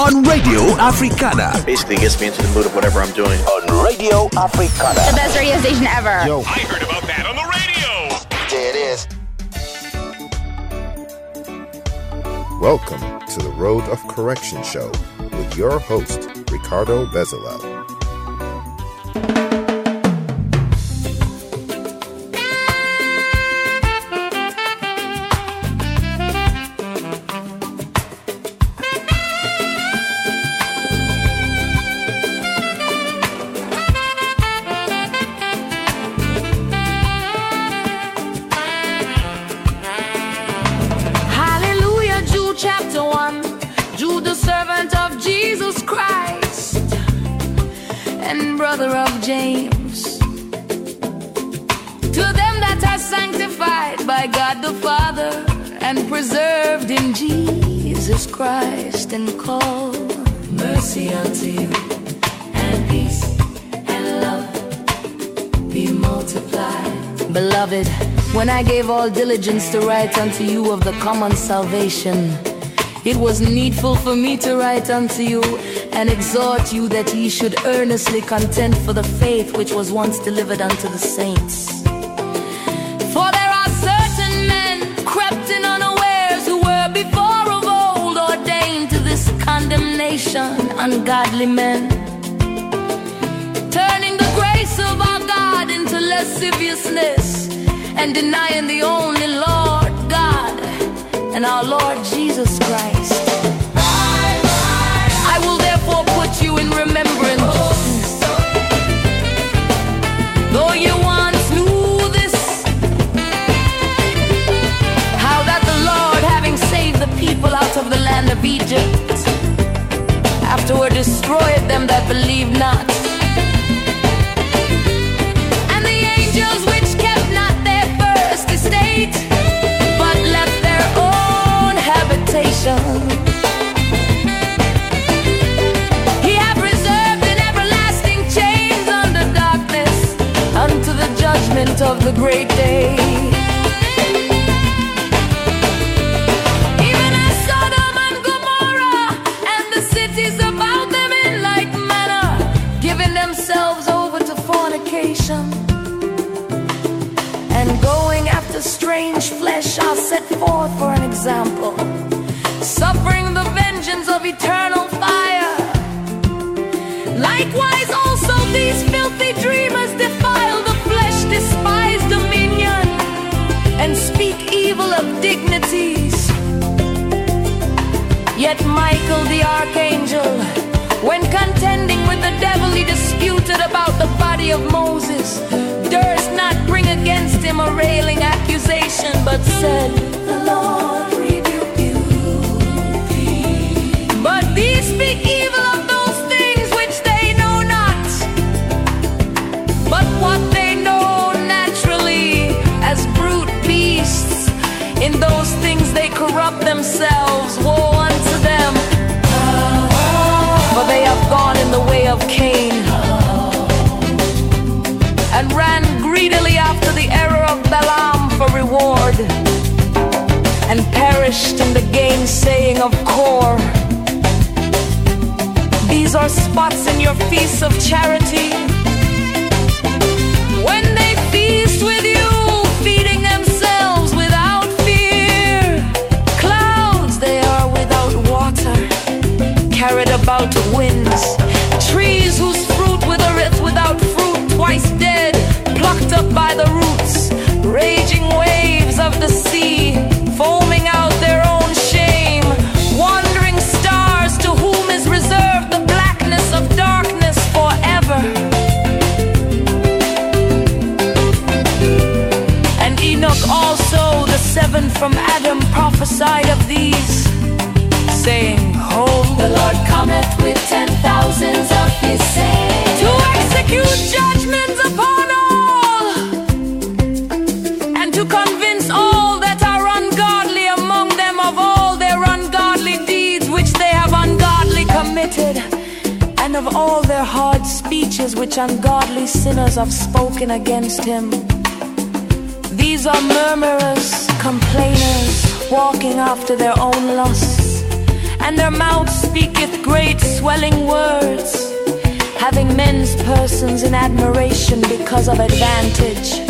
on Radio Africana. Basically gets me into the mood of whatever I'm doing. On Radio Africana. The best radio station ever. Yo. I heard about that on the radio. There it is. Welcome to the Road of Correction Show with your host, Ricardo Bezalel. Of James, to them that are sanctified by God the Father and preserved in Jesus Christ and called mercy unto you and peace and love be multiplied. Beloved, when I gave all diligence to write unto you of the common salvation, it was needful for me to write unto you and exhort you that ye should earnestly contend for the faith which was once delivered unto the saints. For there are certain men crept in unawares who were before of old ordained to this condemnation, ungodly men, turning the grace of our God into lasciviousness and denying the only Lord God and our Lord Jesus Christ. I will therefore put you in remembrance, though you once knew this, how that the Lord, having saved the people out of the land of Egypt, afterward destroyed them that believed not, and the angels which kept not their first estate, but left their own habitation. Of the great day, even as Sodom and Gomorrah and the cities about them in like manner, giving themselves over to fornication and going after strange flesh, are set forth for an example, suffering the vengeance of eternal fire. Likewise also these filthy dreamers defile the flesh, despise dominion, and speak evil of dignities. Yet Michael the archangel, when contending with the devil, he disputed about the body of Moses, durst not bring against him a railing accusation, but said, the Lord rebuke you. But these speak evil of those things which they know not, but what they know naturally as brute beasts, in those things they corrupt themselves. Woe unto them, for they have gone in the way of Cain, and ran greedily after the error of Balaam for reward, and perished in the gainsaying of Kor. These are spots in your feasts of charity, when they feast with you, feeding themselves without fear. Clouds they are without water, carried about winds. Trees whose fruit withereth without fruit, twice dead, plucked up by the roots. Raging waves of the sea, foaming out their own shame. Wandering stars, to whom is reserved the blackness of darkness forever. And Enoch also, the seventh from Adam, prophesied of these, saying, Behold, the Lord cometh with 10,000s of his saints, to execute judgments upon all, and to convince all that are ungodly among them of all their ungodly deeds which they have ungodly committed, and of all their hard speeches which ungodly sinners have spoken against him. These are murmurers, complainers, walking after their own lusts, and their mouth speaketh great swelling words, having men's persons in admiration because of advantage.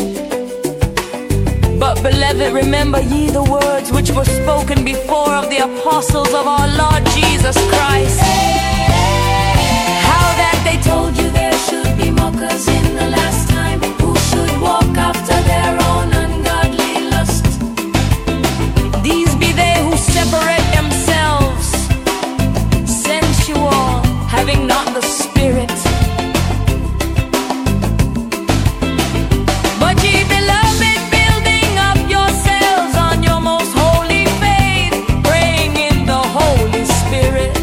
But beloved, remember ye the words which were spoken before of the apostles of our Lord Jesus Christ, how that they told you there should be mockers in the last time, who should walk after their own ungodly lust. These be they who separate themselves, sensual, having not the Spirit. But ye beloved, building up yourselves on your most holy faith, praying in the Holy Spirit.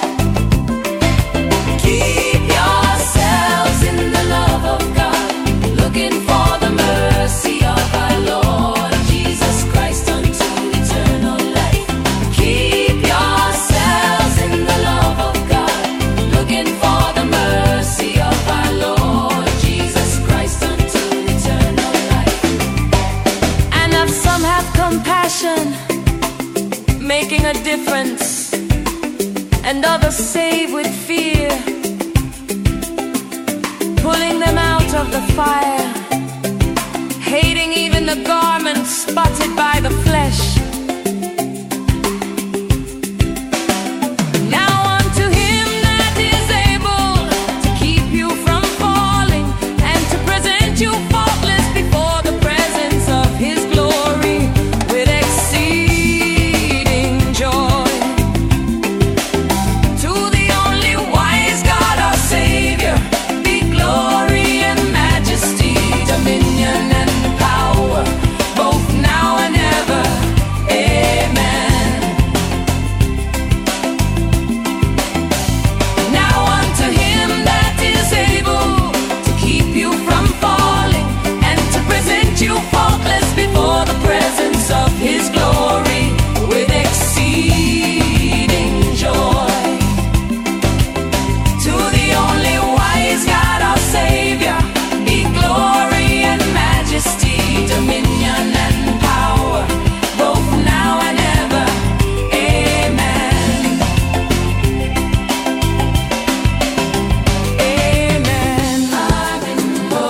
Keep yourselves in the love of God, looking for the mercy of our Lord Jesus Christ unto eternal life. Keep yourselves in the love of God, looking for the mercy of our Lord Jesus Christ unto eternal life. And if some have compassion, making a difference, and others save with fear, pulling them out of the fire, hating even the garment spotted by the flesh. Now unto him that is able to keep you from falling, and to present you faultless before the presence of his glory with exceeding joy. To the only wise God our Savior be glory and majesty, dominion and power, both now and ever. Amen. Now unto him that is able to keep you from falling, and to present you faultless before the presence of his glory with exceeding joy. To the only wise God our Savior be glory and majesty, dominion and power, both now and ever. Amen. Amen. Amen.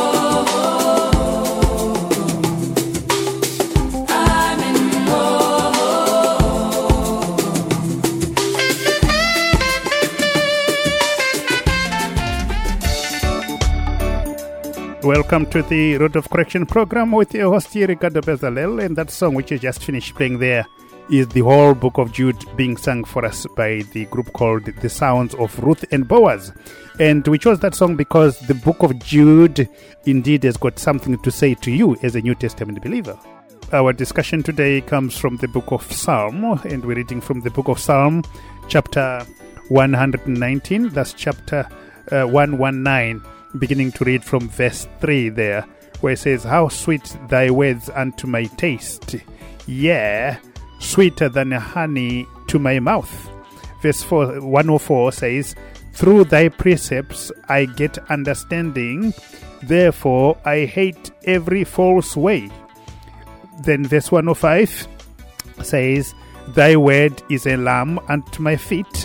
Welcome to the Road of Correction program with your host here, Ricardo Bezalel, and that song which you just finished playing there is the whole book of Jude being sung for us by the group called The Sounds of Ruth and Boaz. And we chose that song because the book of Jude indeed has got something to say to you as a New Testament believer. Our discussion today comes from the book of Psalm, and we're reading from the book of Psalm, chapter 119, that's chapter 119, beginning to read from verse 3 there, where it says, "How sweet thy words unto my taste, yea, sweeter than honey to my mouth." Verse 104 says, "Through thy precepts I get understanding, therefore I hate every false way." Then verse 105 says, "Thy word is a lamp unto my feet,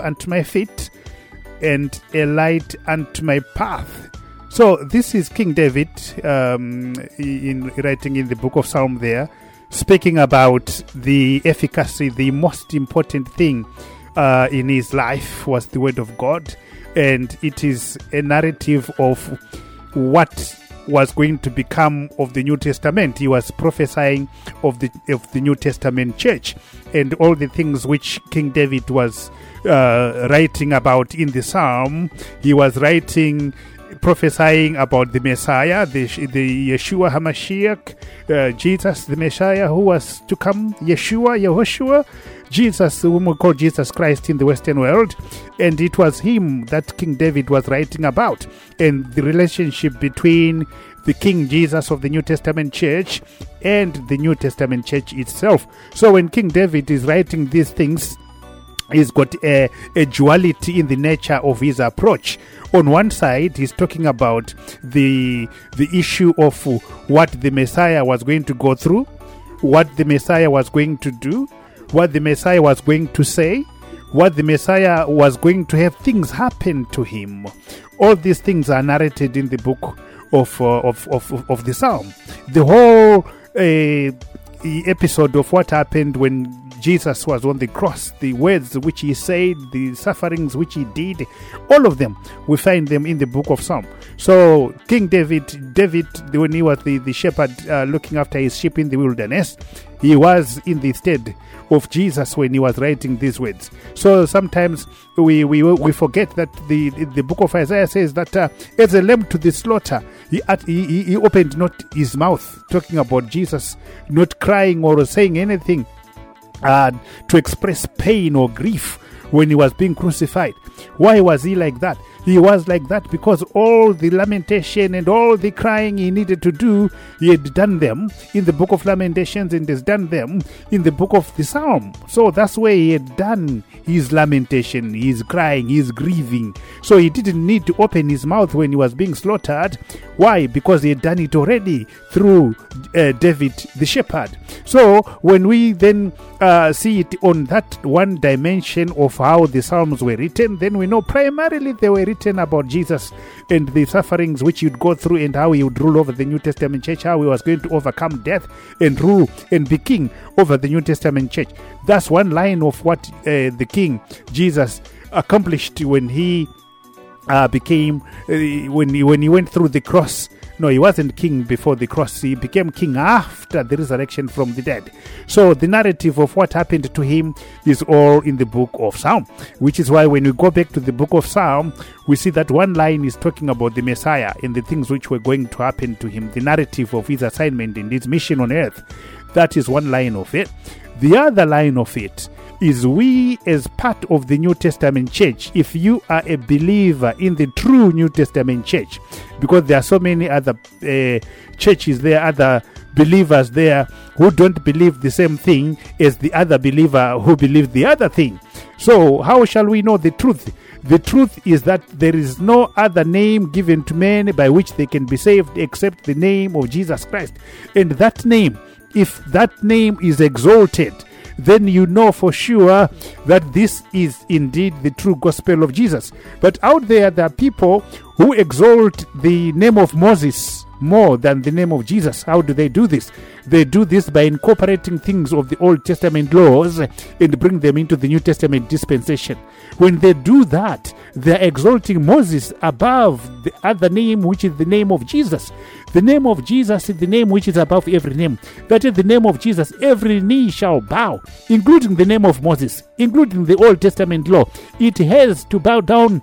and a light unto my path." So this is King David in writing in the book of Psalm there, speaking about the efficacy, the most important thing in his life was the word of God, and it is a narrative of what was going to become of the New Testament. He was prophesying of the New Testament church and all the things which King David was writing about in the Psalm. He was prophesying about the Messiah, the Yeshua HaMashiach, Jesus the Messiah who was to come, Yehoshua, Jesus, whom we call Jesus Christ in the Western world. And it was him that King David was writing about, and the relationship between the King Jesus of the New Testament church and the New Testament church itself. So when King David is writing these things, he's got a duality in the nature of his approach. On one side, he's talking about the issue of what the Messiah was going to go through, what the Messiah was going to do, what the Messiah was going to say, what the Messiah was going to have things happen to him. All these things are narrated in the book of the Psalm. The whole episode of what happened when Jesus was on the cross, the words which he said, the sufferings which he did, all of them, we find them in the book of Psalm. So King David, when he was the shepherd looking after his sheep in the wilderness, he was in the stead of Jesus when he was writing these words. So sometimes we forget that the book of Isaiah says that as a lamb to the slaughter, he opened not his mouth, talking about Jesus not crying or saying anything to express pain or grief when he was being crucified. Why was he like that? He was like that because all the lamentation and all the crying he needed to do, he had done them in the book of Lamentations and has done them in the book of the Psalm. So that's where he had done his lamentation, his crying, his grieving. So he didn't need to open his mouth when he was being slaughtered. Why? Because he had done it already through David the shepherd. So when we then see it on that one dimension of how the Psalms were written, then we know primarily they were written about Jesus and the sufferings which he'd go through and how he would rule over the New Testament church, how he was going to overcome death and rule and be king over the New Testament church. That's one line of what the King Jesus accomplished when he became when he went through the cross. No, he wasn't king before the cross. He became king after the resurrection from the dead. So the narrative of what happened to him is all in the book of Psalm, which is why when we go back to the book of Psalm, we see that one line is talking about the Messiah and the things which were going to happen to him, the narrative of his assignment and his mission on earth. That is one line of it. The other line of it is we as part of the New Testament church, if you are a believer in the true New Testament church, because there are so many other churches there, other believers there who don't believe the same thing as the other believer who believes the other thing. So how shall we know the truth? The truth is that there is no other name given to men by which they can be saved except the name of Jesus Christ. And that name, if that name is exalted, then you know for sure that this is indeed the true gospel of Jesus. But out there are people who exalt the name of Moses more than the name of Jesus. How do they do this? They do this by incorporating things of the Old Testament laws and bring them into the New Testament dispensation. When they do that, they're exalting Moses above the other name, which is the name of Jesus. The name of Jesus is the name which is above every name. That is the name of Jesus. Every knee shall bow, including the name of Moses, including the Old Testament law. It has to bow down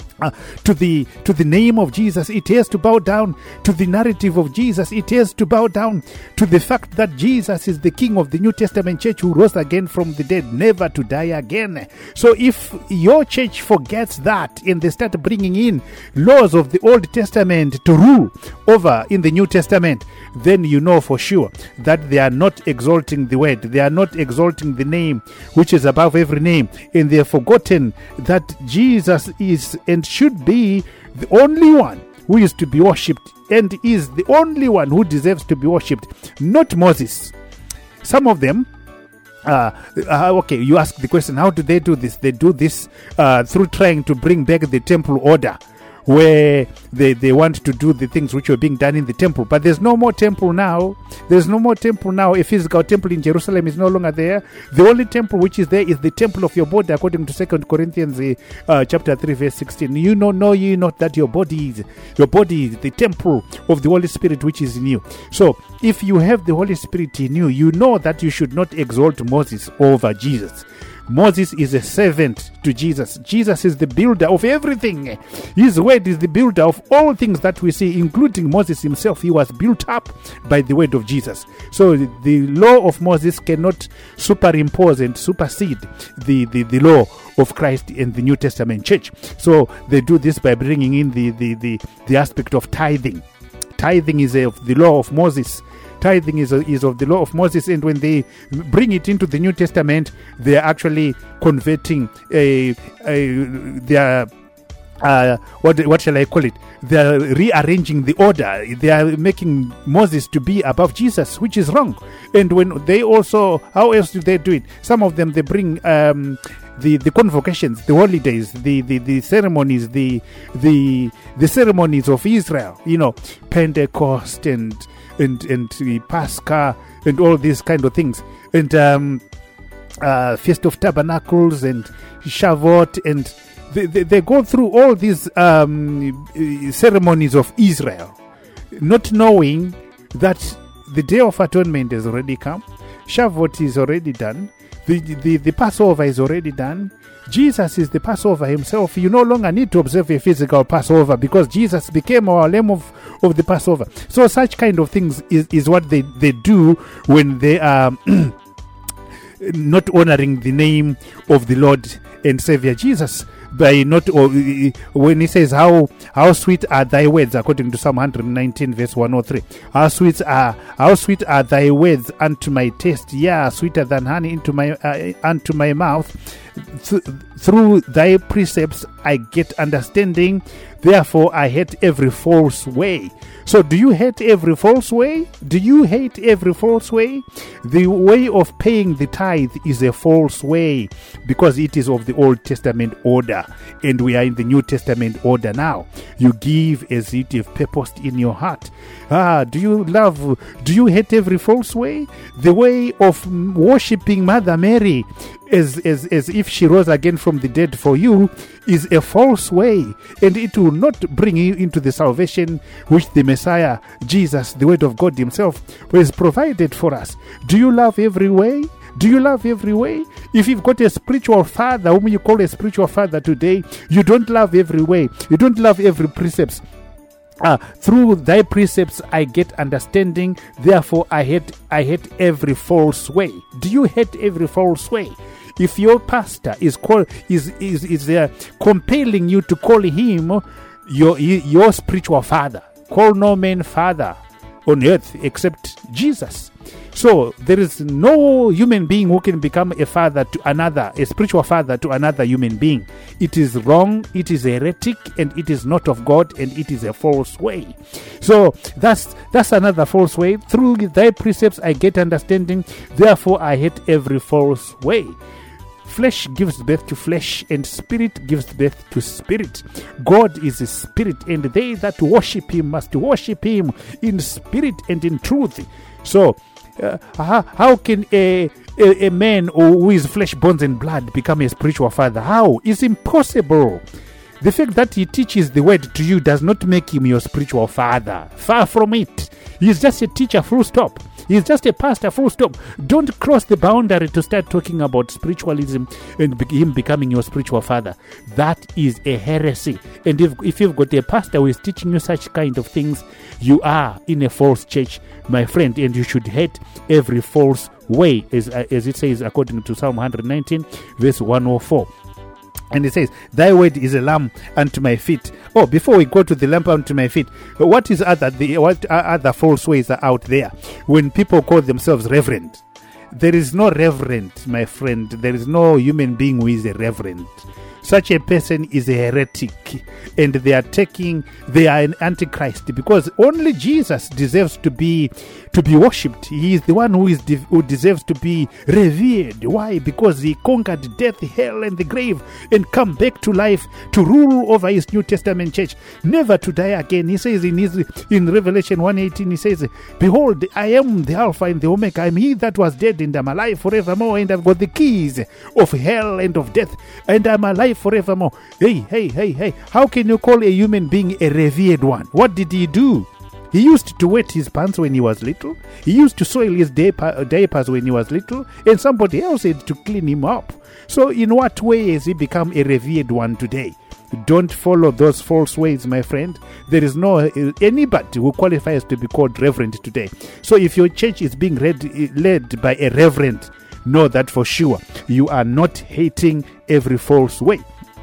to the name of Jesus. It has to bow down to the narrative of Jesus. It has to bow down to the fact that Jesus is the King of the New Testament church who rose again from the dead, never to die again. So if your church forgets that and they start bringing in laws of the Old Testament to rule over in the New Testament, then you know for sure that they are not exalting the word. They are not exalting the name which is above every name, and they have forgotten that Jesus is and should be the only one who is to be worshipped and is the only one who deserves to be worshipped, not Moses. Some of them, okay, you ask the question, how do they do this? They do this through trying to bring back the temple order, where they want to do the things which were being done in the temple. But there's no more temple now. There's no more temple now. A physical temple in Jerusalem is no longer there. The only temple which is there is the temple of your body, according to 2 Corinthians chapter 3 verse 16. You know ye not that your body is the temple of the Holy Spirit which is in you. So if you have the Holy Spirit in you, you know that you should not exalt Moses over Jesus. Moses is a servant to Jesus. Jesus is the builder of everything. His word is the builder of all things that we see, including Moses himself. He was built up by the word of Jesus. So the law of Moses cannot superimpose and supersede the law of Christ in the New Testament church. So they do this by bringing in the aspect of tithing. Tithing is of the law of Moses. Tithing is of the law of Moses, and when they bring it into the New Testament, they are actually converting their what shall I call it? They are rearranging the order. They are making Moses to be above Jesus, which is wrong. And when they also, how else do they do it? Some of them, they bring convocations, the holidays, the ceremonies, the ceremonies of Israel, Pentecost and Pascha and all these kind of things, and Feast of Tabernacles and Shavuot, and they go through all these ceremonies of Israel, not knowing that the Day of Atonement has already come, Shavuot is already done, the Passover is already done. Jesus is the Passover himself. You no longer need to observe a physical Passover because Jesus became our Lamb of the Passover. So such kind of things is what they do when they are not honoring the name of the Lord and Savior Jesus, by not, when he says how sweet are thy words, according to Psalm 119 verse 103, how sweet are thy words unto my taste, yeah, sweeter than honey unto my mouth. Through thy precepts I get understanding, therefore I hate every false way. So do you hate every false way? Do you hate every false way? The way of paying the tithe is a false way because it is of the Old Testament order, and we are in the New Testament order now. You give as you have purposed in your heart. Do you hate every false way? The way of worshipping Mother Mary as if she rose again from the dead for you is a false way, and it will not bring you into the salvation which the Messiah, Jesus, the Word of God himself, has provided for us. Do you love every way? Do you love every way? If you've got a spiritual father whom you call a spiritual father today, you don't love every way. You don't love every precepts. Through thy precepts I get understanding, therefore I hate every false way. Do you hate every false way? If your pastor is compelling you to call him your spiritual father, call no man father on earth except Jesus. So there is no human being who can become a father to another, a spiritual father to another human being. It is wrong, it is heretic, and it is not of God, and it is a false way. So that's another false way. Through thy precepts I get understanding, therefore I hate every false way. Flesh gives birth to flesh, and spirit gives birth to spirit. God is a spirit, and they that worship him must worship him in spirit and in truth. So, how can a man who is flesh, bones, and blood become a spiritual father? How? It's impossible. The fact that he teaches the word to you does not make him your spiritual father. Far from it. He's just a teacher, full stop. He's just a pastor, full stop. Don't cross the boundary to start talking about spiritualism and him becoming your spiritual father. That is a heresy. And if you've got a pastor who is teaching you such kind of things, you are in a false church, my friend, and you should hate every false way, as it says according to Psalm 119, verse 104. And it says, thy word is a lamp unto my feet. Oh, before we go to the lamp unto my feet, what other false ways are out there? When people call themselves reverend, there is no reverend, my friend. There is no human being who is a reverend. Such a person is a heretic, and they are an antichrist, because only Jesus deserves to be worshipped. He is the one who deserves to be revered. Why? Because he conquered death, hell, and the grave, and come back to life to rule over his New Testament church, never to die again. He says in Revelation 1:18, he says, behold, I am the Alpha and the Omega. I am he that was dead, and I'm alive forevermore, and I've got the keys of hell and of death, and I'm alive forevermore. Hey, how can you call a human being a revered one? What did he do? He used to wet his pants when he was little. He used to soil his diapers when he was little, and somebody else had to clean him up. So in what way has he become a revered one today? Don't follow those false ways, my friend. There is no anybody who qualifies to be called reverend today. So if your church is being led by a reverend, know that for sure you are not hating every false way.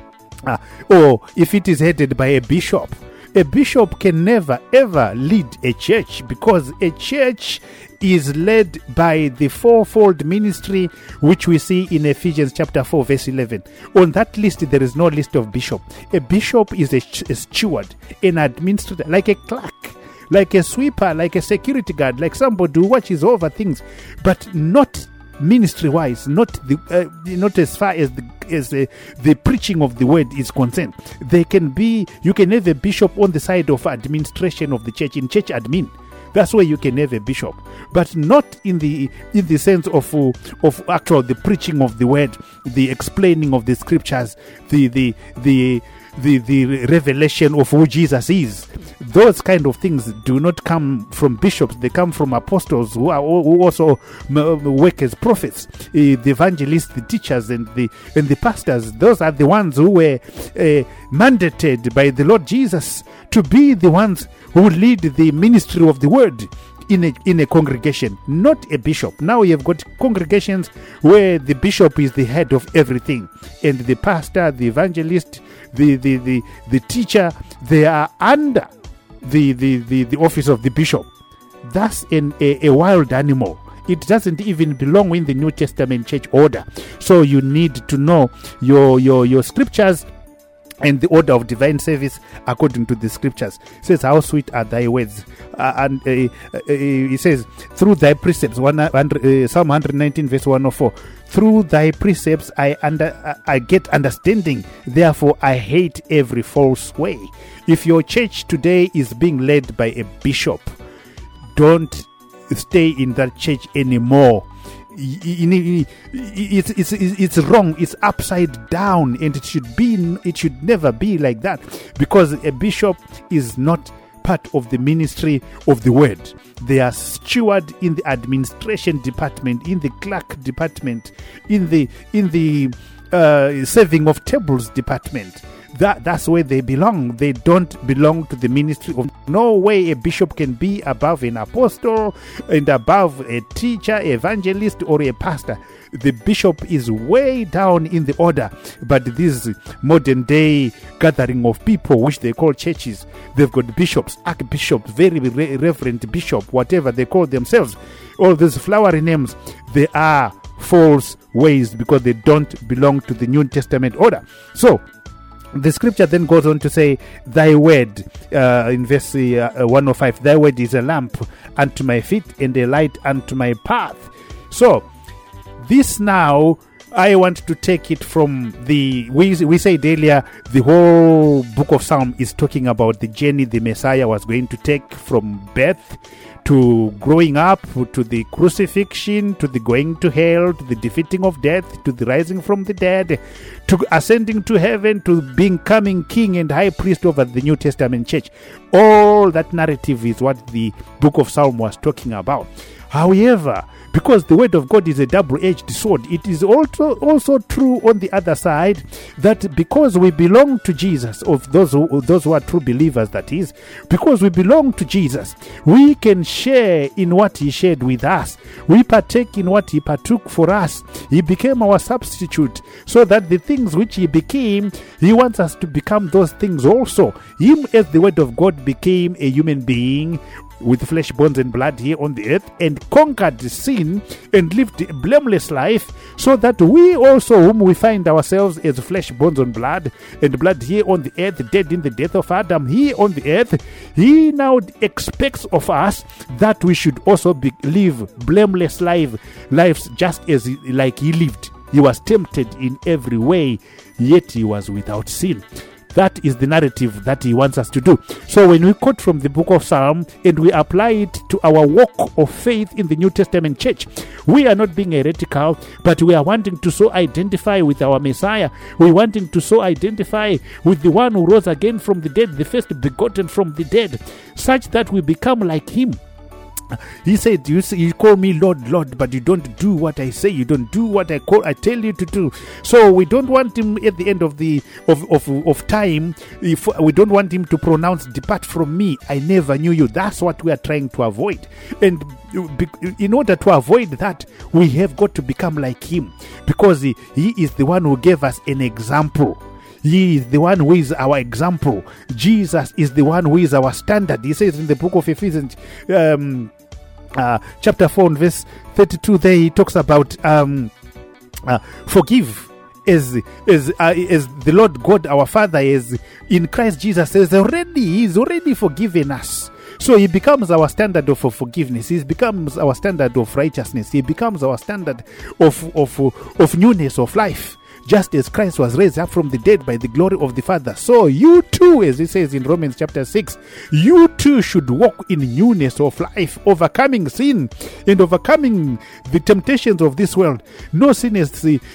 Or if it is headed by a bishop can never ever lead a church, because a church is led by the fourfold ministry which we see in Ephesians chapter 4 verse 11. On that list there is no list of bishop. A bishop is a steward, an administrator, like a clerk, like a sweeper, like a security guard, like somebody who watches over things, but not ministry-wise, not as far as the preaching of the word is concerned. You can have a bishop on the side of administration of the church, in church admin. That's where you can have a bishop, but not in the sense of actual the preaching of the word, the explaining of the scriptures, the revelation of who Jesus is. Those kind of things do not come from bishops. They come from apostles who also work as prophets, the evangelists, the teachers, and the pastors. Those are the ones who were mandated by the Lord Jesus to be the ones who lead the ministry of the word in a congregation, not a bishop. Now you have got congregations where the bishop is the head of everything, and the pastor, the evangelist, the teacher, they are under the office of the bishop. That's a wild animal. It doesn't even belong in the New Testament church order. So you need to know your scriptures and the order of divine service according to the scriptures. It says, how sweet are thy words. And it says, through thy precepts, Psalm 119 verse 104, through thy precepts I get understanding, therefore I hate every false way. If your church today is being led by a bishop, don't stay in that church anymore. It's wrong. It's upside down, and it should never be like that, because a bishop is not part of the ministry of the word. They are steward in the administration department, in the clerk department, in the serving of tables department. That's where they belong. They don't belong to the ministry of. No way a bishop can be above an apostle and above a teacher, evangelist, or a pastor. The bishop is way down in the order. But this modern day gathering of people, which they call churches, they've got bishops, archbishops, very reverend bishop, whatever they call themselves. All these flowery names, they are false ways, because they don't belong to the New Testament order. So the scripture then goes on to say, thy word, in verse 105, thy word is a lamp unto my feet and a light unto my path. So this now, I want to take it from we said earlier, the whole book of Psalm is talking about the journey the Messiah was going to take from birth to growing up, to the crucifixion, to the going to hell, to the defeating of death, to the rising from the dead, to ascending to heaven, to becoming king and high priest over the New Testament church. All that narrative is what the book of Psalm was talking about. However, because the word of God is a double-edged sword, it is also true on the other side that because we belong to Jesus, of those who are true believers, that is, because we belong to Jesus, we can share in what he shared with us. We partake in what he partook for us. He became our substitute, so that the things which he became, he wants us to become those things also. Him, as the word of God, became a human being with flesh, bones, and blood here on the earth, and conquered sin and lived a blameless life, so that we also, whom we find ourselves as flesh, bones, and blood here on the earth, dead in the death of Adam here on the earth, he now expects of us that we should also live blameless lives just as like he lived. He was tempted in every way, yet he was without sin. That is the narrative that he wants us to do. So when we quote from the book of Psalm and we apply it to our walk of faith in the New Testament church, we are not being heretical, but we are wanting to so identify with our Messiah. We're wanting to so identify with the one who rose again from the dead, the first begotten from the dead, such that we become like him. He said, you call me Lord, Lord, but you don't do what I say. You don't do what I tell you to do. So we don't want him at the end of time. If we don't want him to pronounce, depart from me, I never knew you. That's what we are trying to avoid. And in order to avoid that, we have got to become like him, because he is the one who gave us an example. He is the one who is our example. Jesus is the one who is our standard. He says in the book of Ephesians, chapter 4 and verse 32, there he talks about forgive as the Lord God our Father is in Christ Jesus He's already forgiven us. So he becomes our standard of forgiveness. He becomes our standard of righteousness. He becomes our standard of newness of life. Just as Christ was raised up from the dead by the glory of the Father, so you too, as it says in Romans chapter 6, you too should walk in newness of life, overcoming sin and overcoming the temptations of this world. No sin is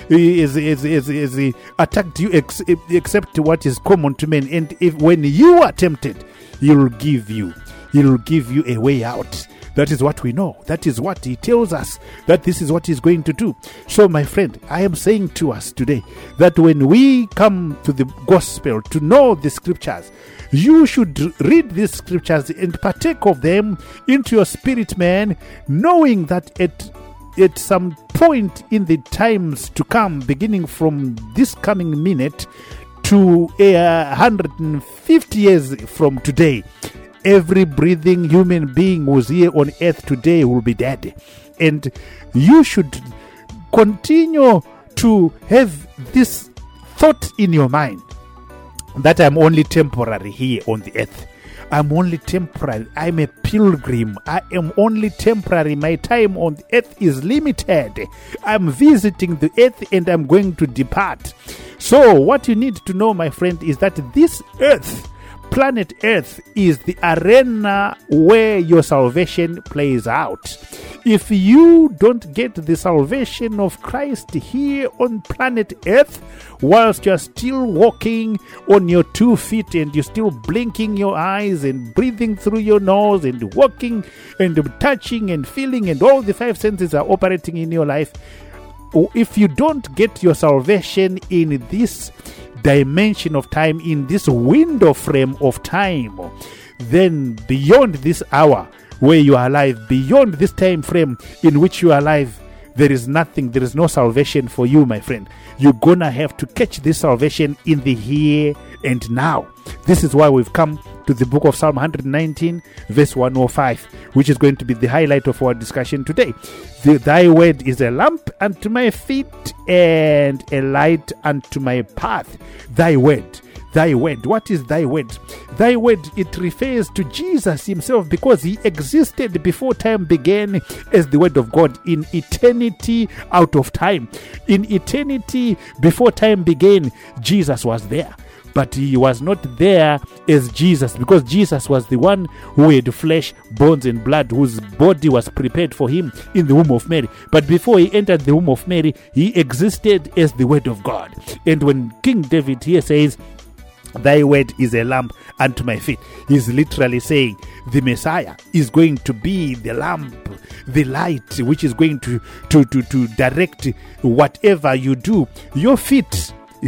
attacked you except what is common to men. And if when you are tempted, He will give you a way out. That is what we know. That is what He tells us, that this is what He's going to do. So, my friend, I am saying to us today that when we come to the gospel to know the scriptures, you should read these scriptures and partake of them into your spirit, man, knowing that at some point in the times to come, beginning from this coming minute to 150 years from today, every breathing human being who's here on earth today will be dead. And you should continue to have this thought in your mind that I'm only temporary here on the earth. I'm only temporary. I'm a pilgrim. I am only temporary. My time on the earth is limited. I'm visiting the earth and I'm going to depart. So what you need to know, my friend, is that this earth, planet Earth, is the arena where your salvation plays out. If you don't get the salvation of Christ here on planet Earth, whilst you're still walking on your 2 feet and you're still blinking your eyes and breathing through your nose and walking and touching and feeling and all the 5 senses are operating in your life, if you don't get your salvation in this dimension of time, in this window frame of time, then beyond this hour where you are alive, beyond this time frame in which you are alive, there is nothing, there is no salvation for you, my friend. You're gonna have to catch this salvation in the here and now. This is why we've come to the book of Psalm 119, verse 105, which is going to be the highlight of our discussion today. Thy word is a lamp unto my feet and a light unto my path. Thy word. Thy word. What is thy word? Thy word, it refers to Jesus himself, because he existed before time began as the word of God in eternity out of time. In eternity before time began, Jesus was there. But he was not there as Jesus, because Jesus was the one who had flesh, bones and blood, whose body was prepared for him in the womb of Mary. But before he entered the womb of Mary, he existed as the word of God. And when King David here says, thy word is a lamp unto my feet, he's literally saying the Messiah is going to be the lamp, the light, which is going to direct whatever you do. Your feet,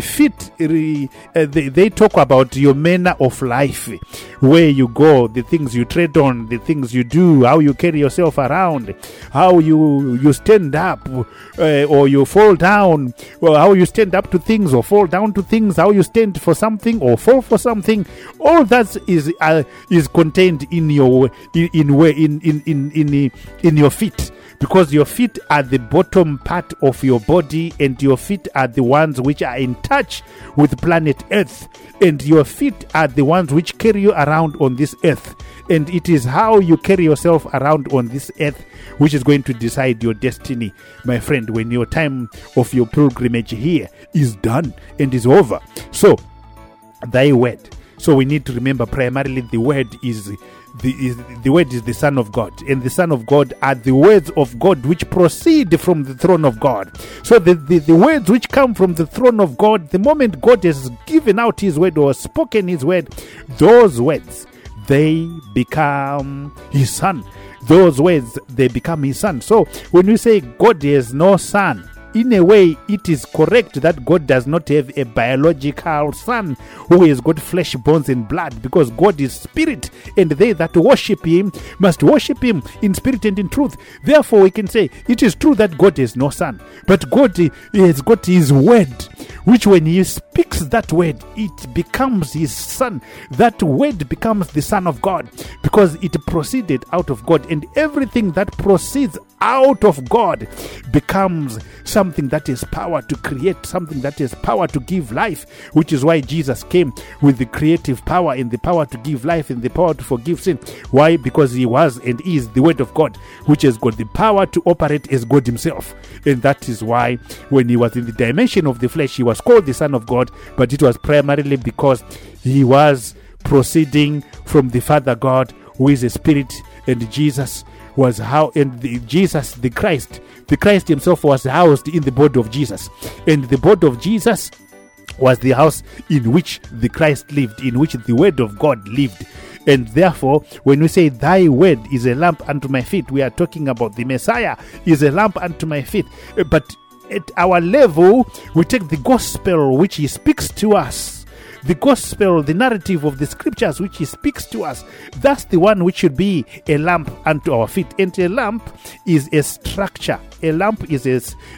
they talk about your manner of life, where you go, the things you tread on, the things you do, how you carry yourself around, how you stand up or you fall down, or how you stand up to things or fall down to things, how you stand for something or fall for something. All that is contained in your in your feet. Because your feet are the bottom part of your body, and your feet are the ones which are in touch with planet Earth, and your feet are the ones which carry you around on this earth. And it is how you carry yourself around on this earth which is going to decide your destiny, my friend, when your time of your pilgrimage here is done and is over. So, thy word. So we need to remember primarily the word is the word is the Son of God, and the Son of God are the words of God which proceed from the throne of God. So the words which come from the throne of God, the moment God has given out his word or spoken his word, those words, they become his son. Those words, they become his son. So when we say God has no son, in a way, it is correct that God does not have a biological son who has got flesh, bones, and blood, because God is spirit, and they that worship him must worship him in spirit and in truth. Therefore, we can say it is true that God has no son, but God has got his word, which when he speaks that word, it becomes his son. That word becomes the Son of God, because it proceeded out of God, and everything that proceeds out of God becomes something that is power to create, something that is power to give life, which is why Jesus came with the creative power and the power to give life and the power to forgive sin. Why? Because he was and is the Word of God, which has got the power to operate as God himself. And that is why when he was in the dimension of the flesh, he was called the Son of God, but it was primarily because he was proceeding from the Father God, who is a spirit, and Jesus was the Christ himself was housed in the body of Jesus, and the body of Jesus was the house in which the Christ lived, in which the Word of God lived. And therefore, when we say thy word is a lamp unto my feet, we are talking about the Messiah is a lamp unto my feet. But at our level, we take the gospel which he speaks to us, the gospel, the narrative of the scriptures which he speaks to us. That's the one which should be a lamp unto our feet. And a lamp is a structure. A lamp is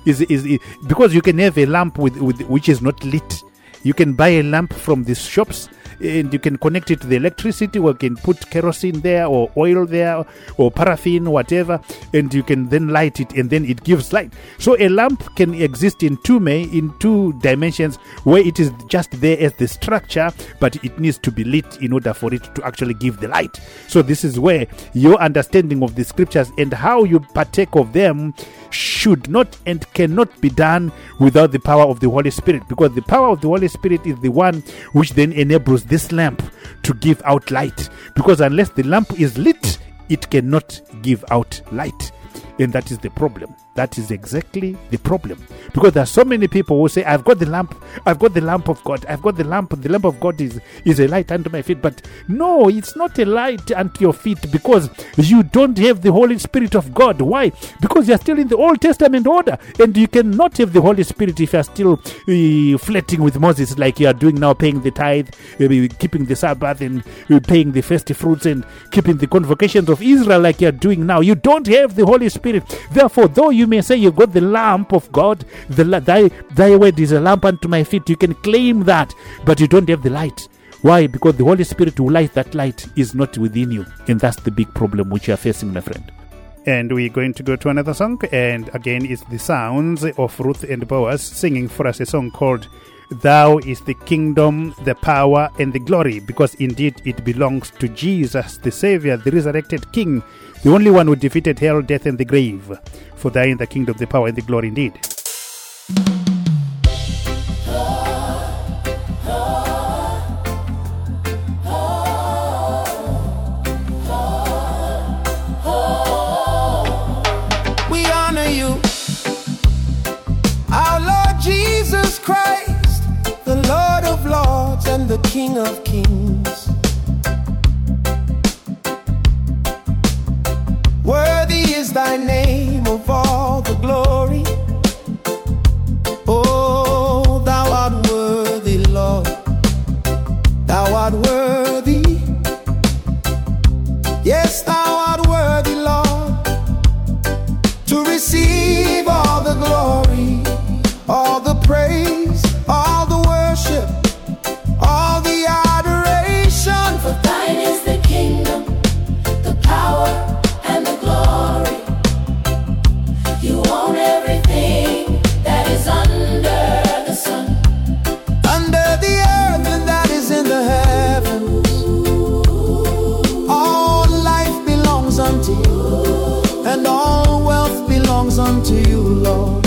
because you can have a lamp with which is not lit. You can buy a lamp from the shops, and you can connect it to the electricity, or you can put kerosene there, or oil there, or paraffin, whatever, and you can then light it, and then it gives light. So a lamp can exist in two dimensions, where it is just there as the structure, but it needs to be lit in order for it to actually give the light. So this is where your understanding of the scriptures and how you partake of them should not and cannot be done without the power of the Holy Spirit, because the power of the Holy Spirit is the one which then enables this lamp to give out light, because unless the lamp is lit, it cannot give out light. And that is the problem. That is exactly the problem. Because there are so many people who say, I've got the lamp of God, I've got the lamp of God is a light unto my feet. But no, it's not a light unto your feet, because you don't have the Holy Spirit of God. Why? Because you're still in the Old Testament order, and you cannot have the Holy Spirit if you're still flirting with Moses like you are doing now, paying the tithe, keeping the Sabbath, and paying the first fruits, and keeping the convocations of Israel like you're doing now. You don't have the Holy Spirit. Therefore, though you may say you've got the lamp of God, thy word is a lamp unto my feet, you can claim that, but you don't have the light. Why? Because the Holy Spirit who light that light is not within you, and that's the big problem which you are facing, my friend. And we're going to go to another song, and again it's the sounds of Ruth and Boaz singing for us a song called Thou is the kingdom, the power, and the glory, because indeed it belongs to Jesus, the Savior, the resurrected King, the only one who defeated hell, death, and the grave. For thine the kingdom, the power, and the glory indeed. We honor you, our Lord Jesus Christ, the Lord of Lords and the King of Kings. Worthy is thy name of all the glory. Oh, thou art worthy, Lord. Thou art worthy. Yes, thou art worthy, Lord, to receive all the glory, all the praise, all the worship, all the adoration. For thine is the kingdom, the power, and the glory. You own everything that is under the sun, under the earth, and that is in the heavens. All life belongs unto you, and all wealth belongs unto you, Lord.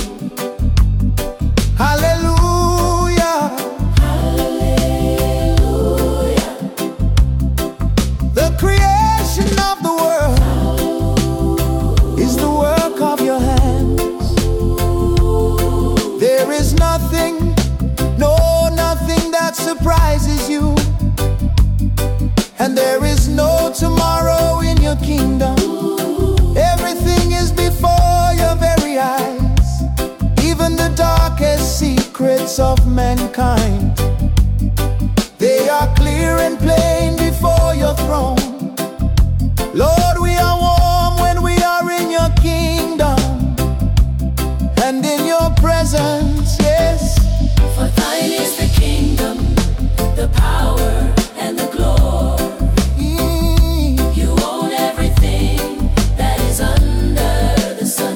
Hallelujah. hallelujah. The creation of the world is the work of your hands. There is nothing, no, nothing that surprises you. And there is no tomorrow in your kingdom. Everything is before your very eyes, even the darkest secrets of mankind. They are clear and plain before your throne. Lord, we are warm when we are in your kingdom and in your presence, yes. For thine is the kingdom, the power, and the glory. You own everything that is under the sun.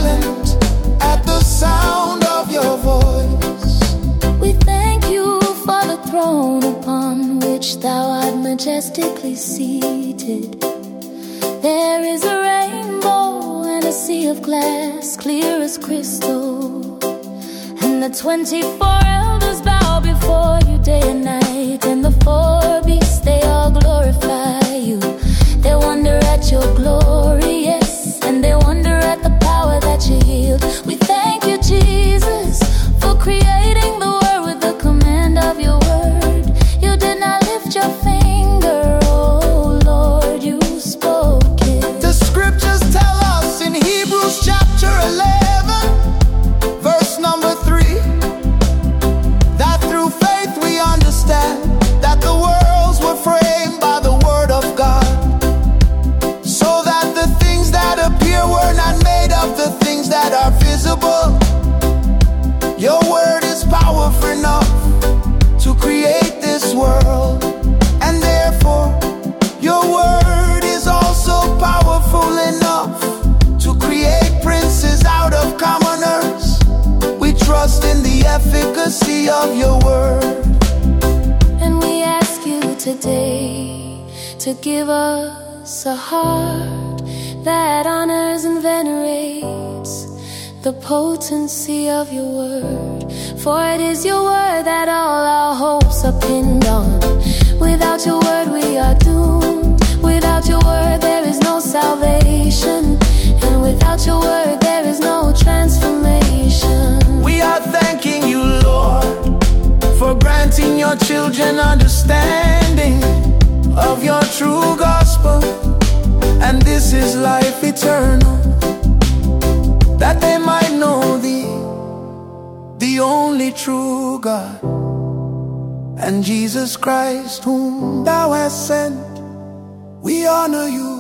silent at the sound of your voice. We thank you for the throne upon which thou art majestically seated. There is a rainbow and a sea of glass, clear as crystal. And the 24 elders bow before you day and night. And the 4 beasts, they all glorify you. They wonder at your glory, yes. And they wonder at the power that you healed. We thank you, Jesus, for creating the world with the command of your word. You did not lift your finger, oh Lord, you spoke it. The scriptures tell us in Hebrews chapter 11, verse number 3, that through faith we understand that the worlds were framed by the word of God, so that the things that appear were not made of the things that are visible. Your word is powerful enough to create this world, and therefore your word is also powerful enough to create princes out of commoners. We trust in the efficacy of your word. And we ask you today to give us a heart that honors and venerates the potency of your word. For it is your word that all our hopes are pinned on. Without your word we are doomed. Without your word there is no salvation. And without your word there is no transformation. We are thanking you, Lord, for granting your children understanding of your true gospel. And this is life eternal, that they might know thee, the only true God, and Jesus Christ whom thou hast sent. We honor you,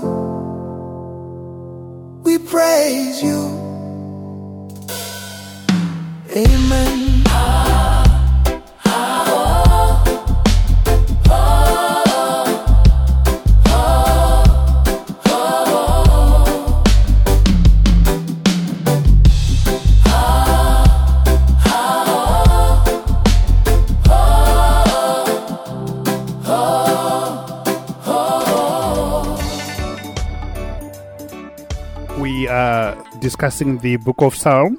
we praise you. Amen. We are discussing the book of Psalm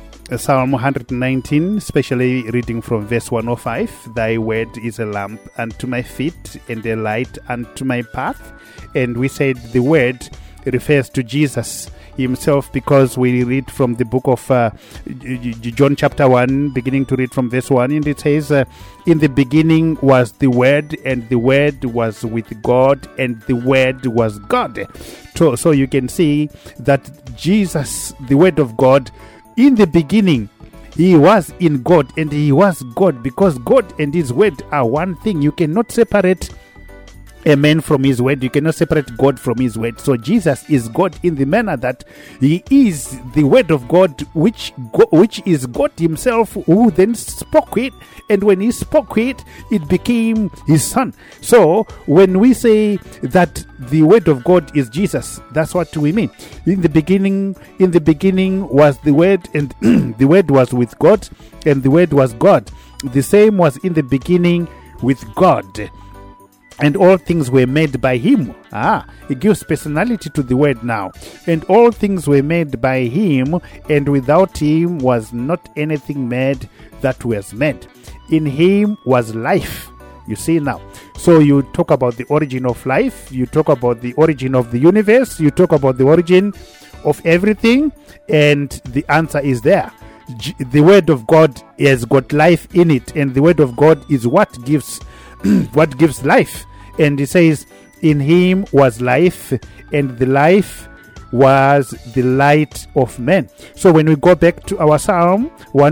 119, especially reading from verse 105. Thy word is a lamp unto my feet and a light unto my path. And we said the word refers to Jesus himself, because we read from the book of John chapter 1, beginning to read from verse 1, and it says, in the beginning was the word, and the word was with God, and the word was God. So you can see that Jesus, the word of God, in the beginning, he was in God, and he was God, because God and his word are one thing. You cannot separate a man from his word. You cannot separate God from his word. So Jesus is God in the manner that he is the word of God, which is God himself, who then spoke it, and when he spoke it, it became his son. So when we say that the word of God is Jesus, that's what we mean. In the beginning was the word, and the word was with God, and the word was God. The same was in the beginning with God. And all things were made by him. It gives personality to the word now. And all things were made by him, and without him was not anything made that was made. In him was life. You see now. So you talk about the origin of life, you talk about the origin of the universe, you talk about the origin of everything, and the answer is there. The word of God has got life in it, and the word of God is what gives life. And it says, in him was life, and the life was the light of men. So when we go back to our Psalm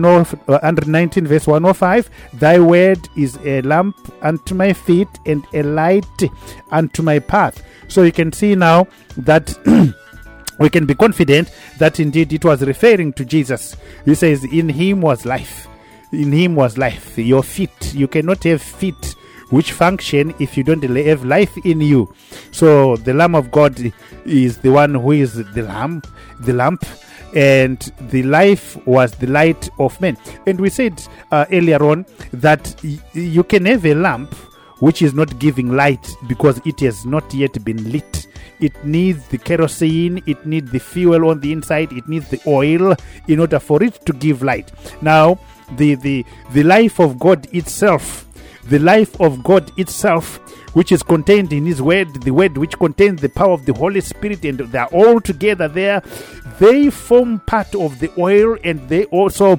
119 verse 105, thy word is a lamp unto my feet and a light unto my path. So you can see now that we can be confident that indeed it was referring to Jesus. He says, in him was life. In him was life. Your feet, you cannot have feet which function if you don't have life in you. So the Lamb of God is the one who is the lamp, and the life was the light of men. And we said earlier on that you can have a lamp which is not giving light because it has not yet been lit. It needs the kerosene, it needs the fuel on the inside, it needs the oil in order for it to give light. Now, the life of God itself, which is contained in His Word, the Word which contains the power of the Holy Spirit, and they are all together there. They form part of the oil, and they also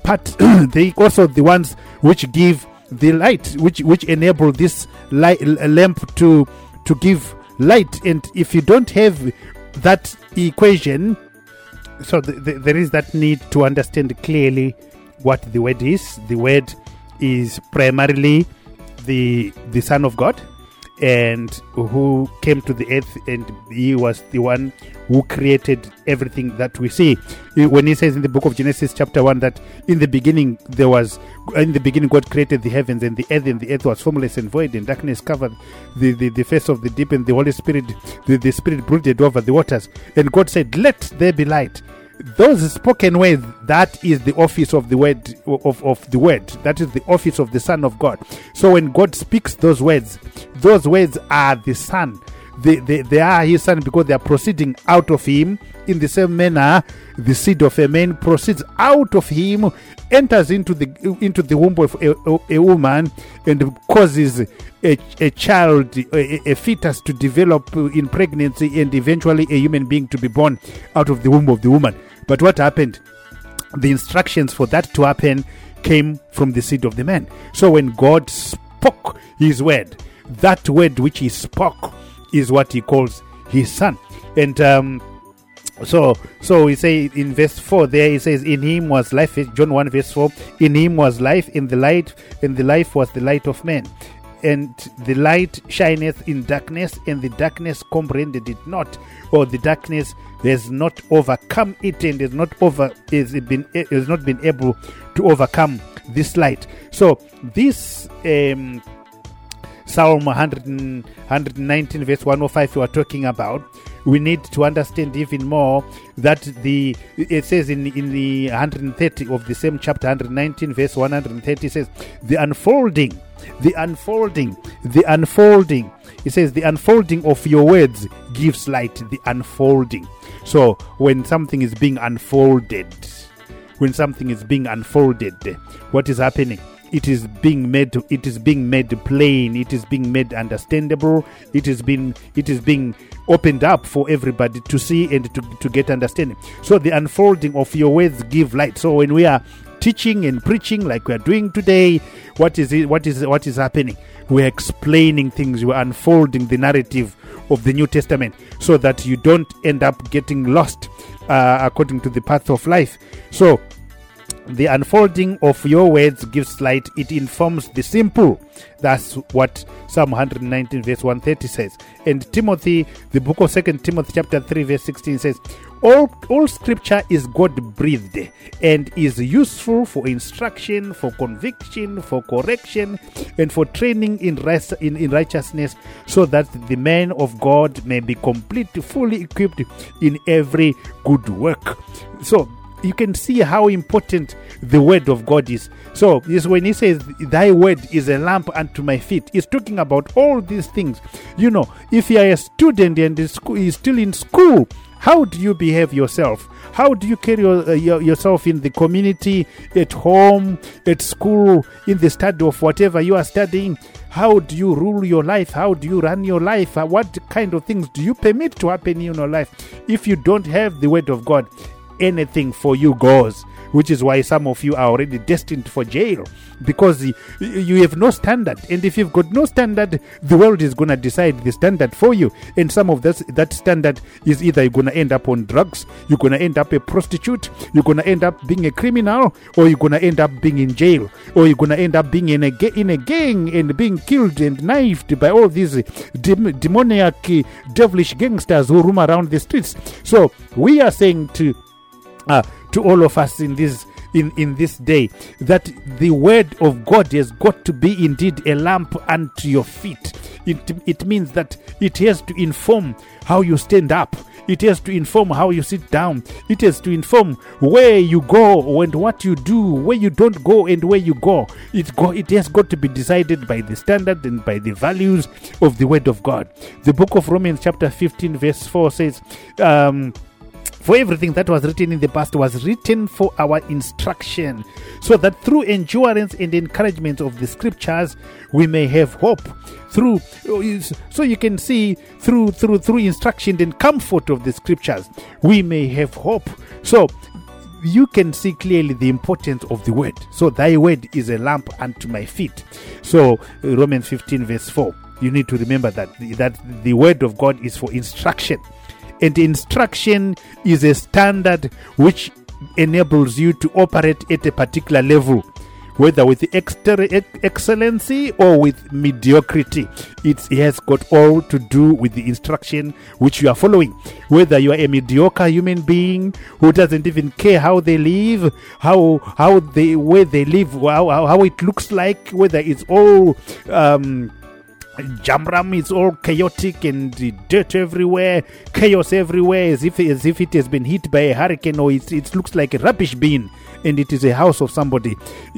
the ones which give the light, which enable this lamp to give light. And if you don't have that equation, so there is that need to understand clearly what the Word is. The Word is primarily the Son of God, and who came to the earth, and He was the one who created everything that we see. When He says in the book of Genesis chapter 1 that in the beginning God created the heavens and the earth was formless and void, and darkness covered the face of the deep, and the Holy Spirit, the Spirit brooded over the waters, and God said, "Let there be light." Those spoken words, that is the office of the word of the Word. That is the office of the Son of God. So when God speaks those words are the Son. They are His Son because they are proceeding out of Him. In the same manner, the seed of a man proceeds out of him, enters into the womb of a woman, and causes a child, a fetus to develop in pregnancy, and eventually a human being to be born out of the womb of the woman. But what happened? The instructions for that to happen came from the seed of the man. So when God spoke His word, that word which He spoke is what He calls His Son. And so we say in verse 4 there, He says, "In Him was life." John 1 verse 4. "In Him was life, and the life was the light of men. And the light shineth in darkness, and the darkness comprehended it not," or the darkness has not overcome it, and has not been able to overcome this light. So this Psalm 119 verse 105 we are talking about, we need to understand even more that it says in the 130 of the same chapter, 119 verse 130 says, the unfolding. It says, "The unfolding of your words gives light." The unfolding. So when something is being unfolded, what is happening? It is being made plain. It is being made understandable. It is being opened up for everybody to see and to get understanding. So the unfolding of your words give light. So when we are teaching and preaching like we are doing today, what is happening? We're explaining things. We're unfolding the narrative of the New Testament so that you don't end up getting lost according to the path of life. So the unfolding of your words gives light. It informs the simple. That's what Psalm 119 verse 130 says. And Timothy, the book of 2 Timothy chapter 3 verse 16 says, all scripture is God-breathed and is useful for instruction, for conviction, for correction, and for training in righteousness, so that the man of God may be fully equipped in every good work. So you can see how important the word of God is. So yes, when he says, "Thy word is a lamp unto my feet," he's talking about all these things. You know, if you are a student and is still in school, how do you behave yourself? How do you carry yourself in the community, at home, at school, in the study of whatever you are studying? How do you rule your life? How do you run your life? What kind of things do you permit to happen in your life? If you don't have the word of God, anything for you goes, which is why some of you are already destined for jail, because you have no standard. And if you've got no standard, the world is going to decide the standard for you. And some of that standard is either you're going to end up on drugs, you're going to end up a prostitute, you're going to end up being a criminal, or you're going to end up being in jail, or you're going to end up being in a gang and being killed and knifed by all these demoniac, devilish gangsters who roam around the streets. So we are saying to all of us in this in this day, that the word of God has got to be indeed a lamp unto your feet. It means that it has to inform how you stand up. It has to inform how you sit down. It has to inform where you go and what you do, where you don't go and where you go. It has got to be decided by the standard and by the values of the word of God. The book of Romans chapter 15 verse 4 says, for everything that was written in the past was written for our instruction, so that through endurance and encouragement of the scriptures we may have hope. So you can see through instruction and comfort of the scriptures we may have hope. So you can see clearly the importance of the word. So thy word is a lamp unto my feet. So Romans 15 verse 4, you need to remember that the word of God is for instruction. And instruction is a standard which enables you to operate at a particular level, whether with excellency or with mediocrity. It has got all to do with the instruction which you are following. Whether you are a mediocre human being who doesn't even care how they live, where they live, how it looks like, whether it's all Jamram, is all chaotic and dirt everywhere, chaos everywhere, as if it has been hit by a hurricane, or it looks like a rubbish bin and it is a house of somebody.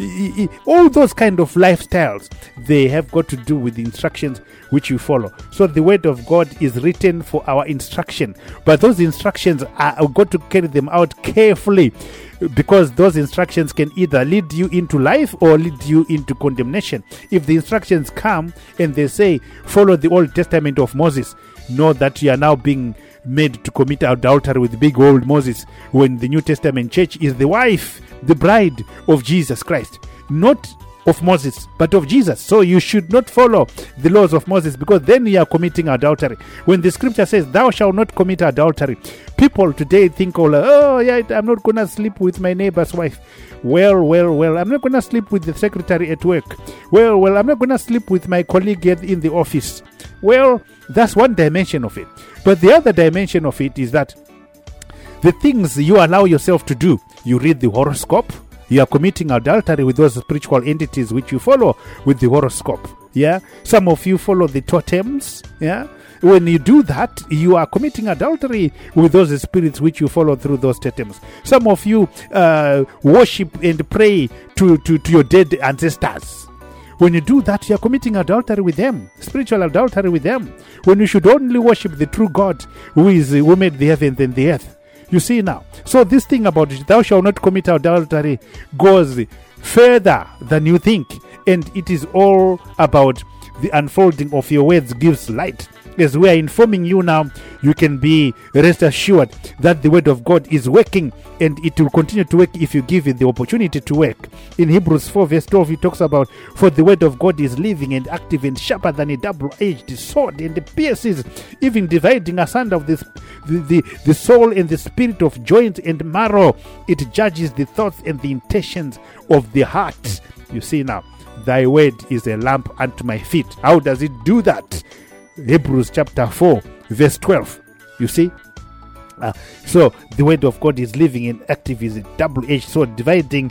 All those kind of lifestyles, they have got to do with the instructions which you follow. So the word of God is written for our instruction, but those instructions are got to carry them out carefully, because those instructions can either lead you into life or lead you into condemnation. If the instructions come and they say follow the Old Testament of Moses, know that you are now being made to commit adultery with big old Moses, when the New Testament church is the wife, the bride of Jesus Christ, not of Moses but of Jesus. So you should not follow the laws of Moses, because then you are committing adultery. When the scripture says thou shalt not commit adultery, people today think, oh yeah, I'm not gonna sleep with my neighbor's wife. Well, I'm not gonna sleep with the secretary at work. Well, I'm not gonna sleep with my colleague in the office. Well, that's one dimension of it. But the other dimension of it is that the things you allow yourself to do, you read the horoscope, you are committing adultery with those spiritual entities which you follow with the horoscope. Yeah, some of you follow the totems. Yeah, when you do that, you are committing adultery with those spirits which you follow through those totems. Some of you worship and pray to your dead ancestors. When you do that, you are committing adultery with them, spiritual adultery with them, when you should only worship the true God who made the heavens and the earth. You see now. So this thing about thou shalt not commit adultery goes further than you think. And it is all about the unfolding of your words gives light. As we are informing you now, you can be rest assured that the word of God is working, and it will continue to work if you give it the opportunity to work. In Hebrews 4 verse 12, it talks about, for the word of God is living and active and sharper than a double-edged sword, and pierces, even dividing asunder of the soul and the spirit, of joints and marrow. It judges the thoughts and the intentions of the heart. You see now, thy word is a lamp unto my feet. How does it do that? Hebrews chapter 4 verse 12. You see, so the word of God is living and active, is a double-edged sword, dividing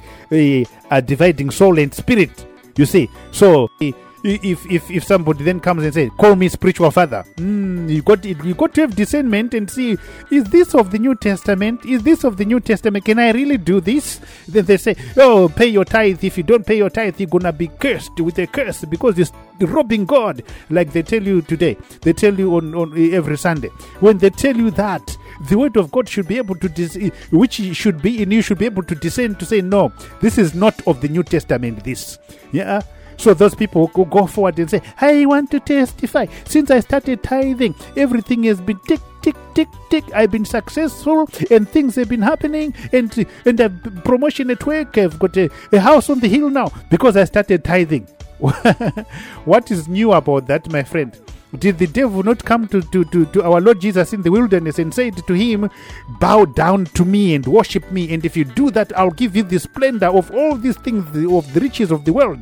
soul and spirit. You see, so if somebody then comes and says, call me spiritual father, you got to have discernment and see, is this of the New Testament? Is this of the New Testament? Can I really do this? Then they say, oh, pay your tithe. If you don't pay your tithe, you're gonna be cursed with a curse, because you're robbing God, like they tell you today. They tell you on every Sunday. When they tell you that, the word of God should be able to which should be in you, should be able to discern, to say, no, this is not of the New Testament, this. Yeah. So those people who go forward and say, I want to testify. Since I started tithing, everything has been tick, tick, tick, tick. I've been successful and things have been happening, and I've promotion at work. I've got a house on the hill now because I started tithing. What is new about that, my friend? Did the devil not come to our Lord Jesus in the wilderness and say to him, bow down to me and worship me, and if you do that, I'll give you the splendor of all these things, of the riches of the world?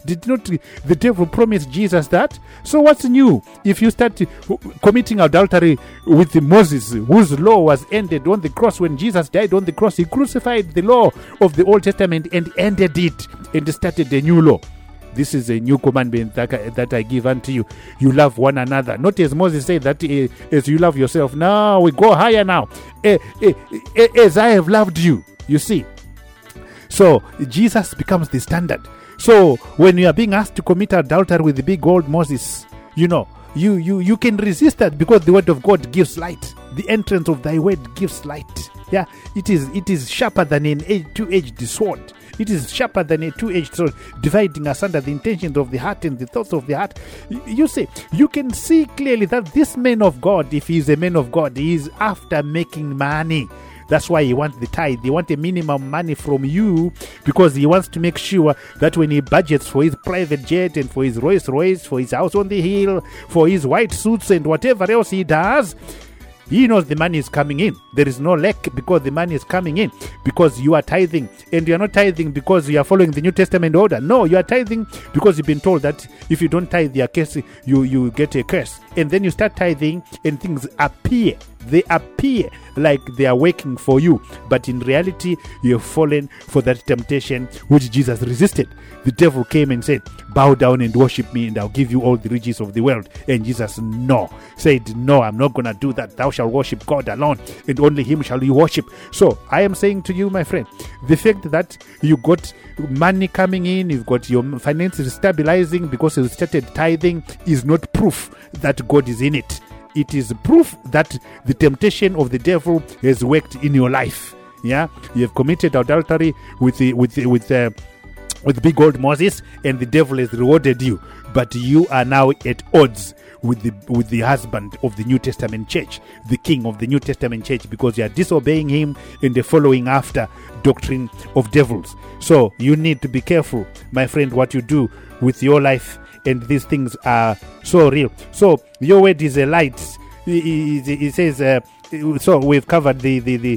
Did not the devil promise Jesus that? So what's new if you start committing adultery with Moses, whose law was ended on the cross when Jesus died on the cross? He crucified the law of the Old Testament and ended it and started a new law. This is a new commandment that I give unto you. You love one another. Not as Moses said that as you love yourself. No, we go higher now. As I have loved you. You see. So Jesus becomes the standard. So when you are being asked to commit adultery with the big old Moses, you can resist that because the word of God gives light. The entrance of thy word gives light. Yeah, it is sharper than an two-edged sword. It is sharper than a two-edged sword, dividing asunder the intentions of the heart and the thoughts of the heart. You see, you can see clearly that this man of God, if he is a man of God, he is after making money. That's why he wants the tithe. He wants a minimum money from you because he wants to make sure that when he budgets for his private jet and for his Rolls Royce, for his house on the hill, for his white suits and whatever else he does, he knows the money is coming in. There is no lack because the money is coming in because you are tithing. And you are not tithing because you are following the New Testament order. No, you are tithing because you've been told that if you don't tithe, you get a curse. And then you start tithing and things appear. They appear like they are working for you. But in reality, you have fallen for that temptation which Jesus resisted. The devil came and said, bow down and worship me and I'll give you all the riches of the world. And Jesus said, no, I'm not going to do that. Thou shalt worship God alone and only him shall you worship. So I am saying to you, my friend, the fact that you got money coming in, you've got your finances stabilizing because you started tithing is not proof that God is in it. It is proof that the temptation of the devil has worked in your life. Yeah, you have committed adultery with big old Moses, and the devil has rewarded you. But you are now at odds with the husband of the New Testament church, the king of the New Testament church, because you are disobeying him and following after doctrine of devils. So you need to be careful, my friend, what you do with your life. And these things are so real. So your word is a light. It says. So we've covered the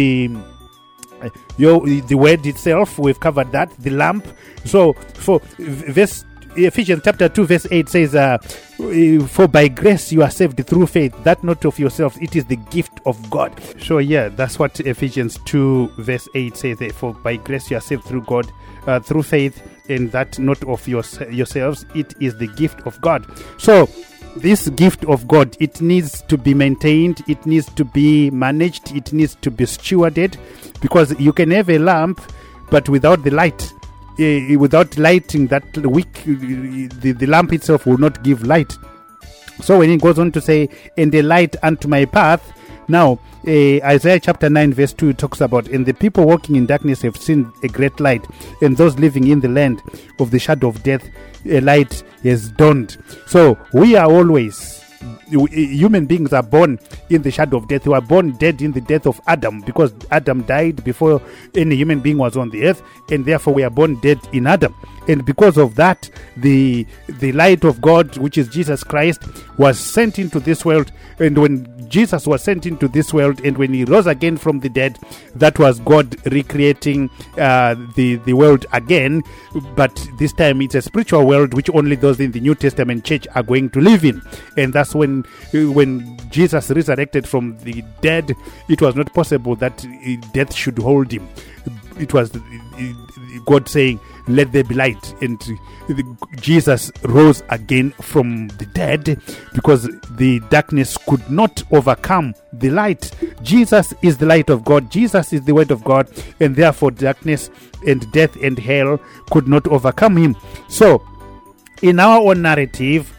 word itself. We've covered that. The lamp. So for Ephesians chapter 2 verse 8 says, for by grace you are saved through faith, that not of yourselves, it is the gift of God. So yeah, that's what Ephesians 2 verse 8 says. For by grace you are saved through God, through faith, and that not of yourselves, it is the gift of God. So this gift of God, it needs to be maintained, it needs to be managed, it needs to be stewarded, because you can have a lamp but without the light, without lighting that wick, the lamp itself will not give light. So when it goes on to say, and a light unto my path, now Isaiah chapter 9 verse 2 talks about, and the people walking in darkness have seen a great light, and those living in the land of the shadow of death, a light has dawned. So we are always, human beings are born in the shadow of death. We are born dead in the death of Adam, because Adam died before any human being was on the earth, and therefore we are born dead in Adam. And because of that, the light of God, which is Jesus Christ, was sent into this world. And when Jesus was sent into this world, and when he rose again from the dead, that was God recreating the world again. But this time it's a spiritual world which only those in the New Testament church are going to live in. And that's when Jesus resurrected from the dead, it was not possible that death should hold him. It was God saying, let there be light. And Jesus rose again from the dead because the darkness could not overcome the light. Jesus is the light of God. Jesus is the word of God. And therefore darkness and death and hell could not overcome him. So in our own narrative,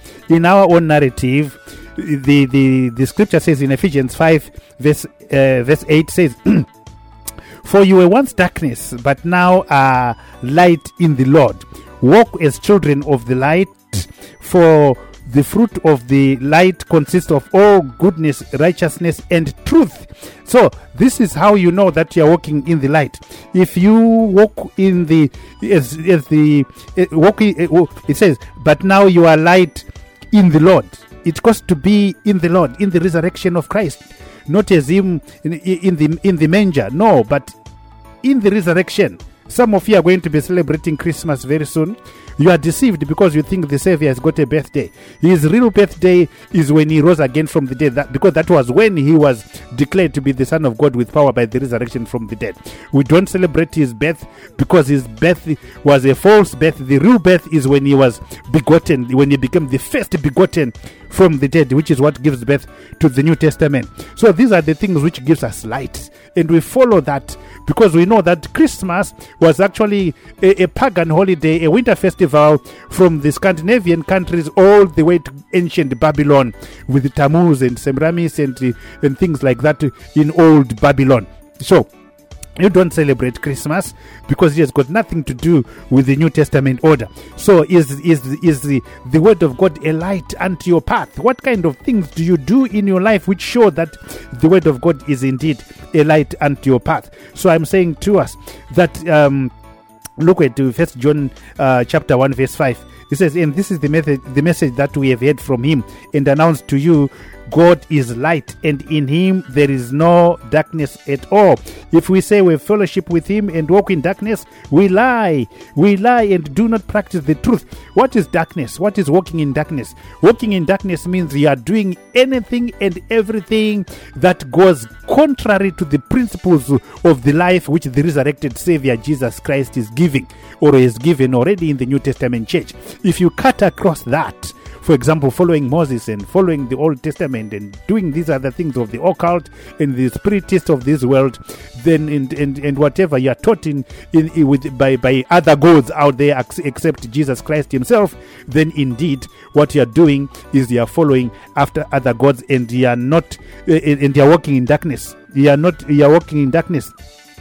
the scripture says in Ephesians 5 verse 8 says, for you were once darkness, but now are light in the Lord. Walk as children of the light, for the fruit of the light consists of all goodness, righteousness, and truth. So this is how you know that you are walking in the light. If you walk in it says, but now you are light in the Lord. It costs to be in the Lord, in the resurrection of Christ. Not as him in the manger, no, but in the resurrection. Some of you are going to be celebrating Christmas very soon. You are deceived because you think the Savior has got a birthday. His real birthday is when he rose again from the dead, because that was when he was declared to be the Son of God with power by the resurrection from the dead. We don't celebrate his birth because his birth was a false birth. The real birth is when he was begotten, when he became the first begotten from the dead, which is what gives birth to the New Testament. So these are the things which gives us light, and we follow that because we know that Christmas was actually a pagan holiday, a winter festival from the Scandinavian countries all the way to ancient Babylon, with Tammuz and Semiramis and things like that in old Babylon. So you don't celebrate Christmas because it has got nothing to do with the New Testament order. So is the word of God a light unto your path? What kind of things do you do in your life which show that the word of God is indeed a light unto your path? So I'm saying to us that look at 1 John chapter 1 verse 5. It says, and this is the message that we have heard from him and announced to you, God is light, and in him there is no darkness at all. If we say we have fellowship with him and walk in darkness, we lie and do not practice the truth. What is darkness? What is walking in darkness? Walking in darkness means you are doing anything and everything that goes contrary to the principles of the life which the resurrected Savior Jesus Christ is giving, or is given already in the New Testament church. If you cut across that, for example, following Moses and following the Old Testament and doing these other things of the occult and the spiritist of this world, then and whatever you are taught by other gods out there except Jesus Christ himself, then indeed what you are doing is you are following after other gods, and you are not and you are walking in darkness. You are walking in darkness.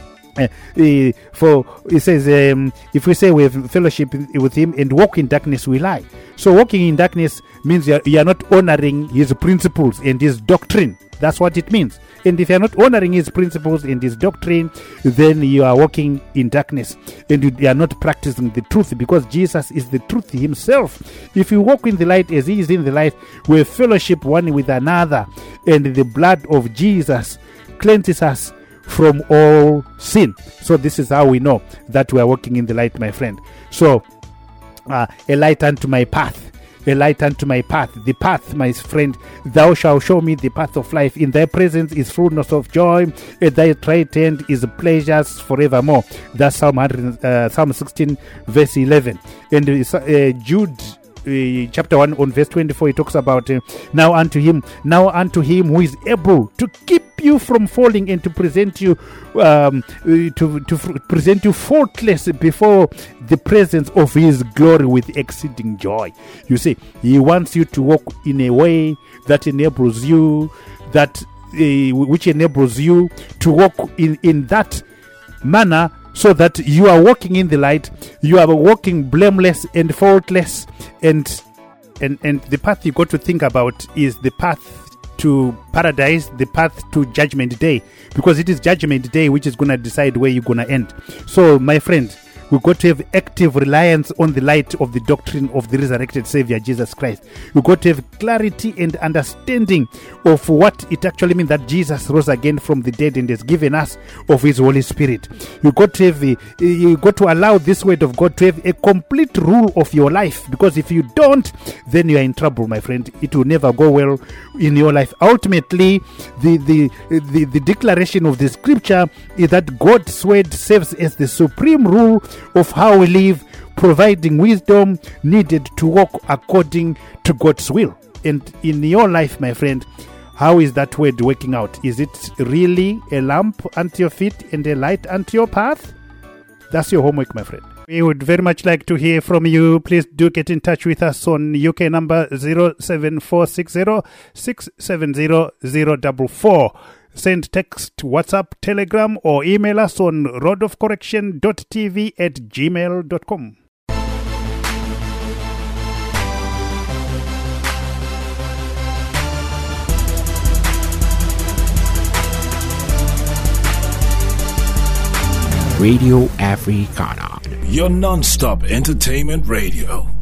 For it says, if we say we have fellowship with him and walk in darkness, we lie. So walking in darkness means you are not honoring his principles and his doctrine. That's what it means. And if you are not honoring his principles and his doctrine, then you are walking in darkness and you are not practicing the truth, because Jesus is the truth himself. If you walk in the light as he is in the light, we have fellowship one with another, and the blood of Jesus cleanses us from all sin. So this is how we know that we are walking in the light, my friend. So a light unto my path, a light unto my path. The path, my friend, thou shalt show me the path of life. In thy presence is fullness of joy, at thy right hand is pleasures forevermore. That's Psalm 16 verse 11. And Jude chapter 1 on verse 24, it talks about now unto him who is able to keep you from falling and to present you present you faultless before the presence of his glory with exceeding joy. You see, he wants you to walk in a way that enables you, which enables you to walk in that manner, so that you are walking in the light, you are walking blameless and faultless, and the path you got to think about is the path to paradise, the path to judgment day, because it is judgment day which is going to decide where you're going to end. So my friend, we've got to have active reliance on the light of the doctrine of the resurrected Savior Jesus Christ. We've got to have clarity and understanding of what it actually means that Jesus rose again from the dead and has given us of his Holy Spirit. You've got to allow this word of God to have a complete rule of your life, because if you don't, then you are in trouble, my friend. It will never go well in your life. Ultimately, the declaration of the scripture is that God's word serves as the supreme rule of how we live, providing wisdom needed to walk according to God's will. And in your life, my friend, how is that word working out? Is it really a lamp unto your feet and a light unto your path? That's your homework, my friend. We would very much like to hear from you. Please do get in touch with us on UK number 07460 670 044. Send text, WhatsApp, Telegram, or email us on rodofcorrection.tv@gmail.com. Radio Africana, Your non-stop entertainment radio.